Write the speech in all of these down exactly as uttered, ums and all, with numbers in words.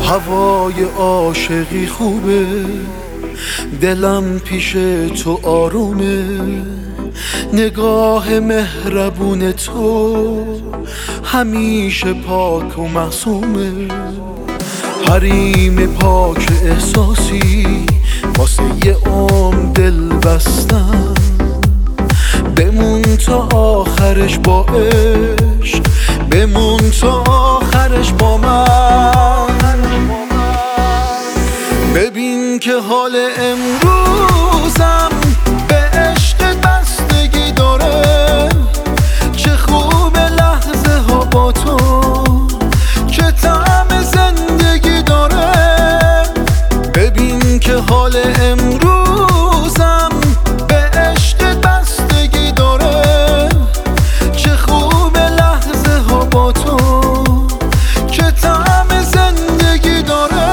هوای عاشقی خوبه، دلم پیش تو آرومه، نگاه مهربون تو همیشه پاک و معصومه. حریم پاک احساسی واسه یه عمر دل بستم، بمون تا آخرش با عشق، بمون تا آخرش با من. ببین که حال امروزم به عشق بستگی داره، چه خوب لحظه ها با تو، چه طعم زندگی داره. ببین که حال امروزم به عشق بستگی داره، چه خوب لحظه ها با تو، چه طعم زندگی داره.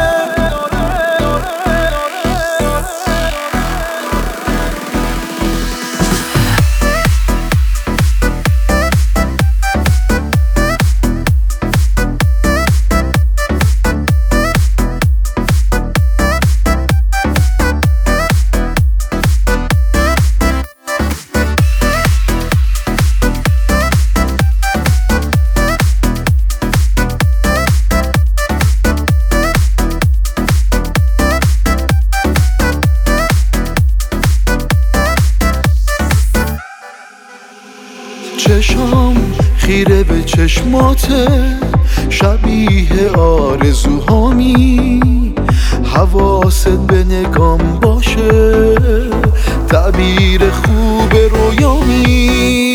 چشام خیره به چشماته، شبیه آرزوهامی، حواست به نگام باشه، تعبیر خوب رویامی.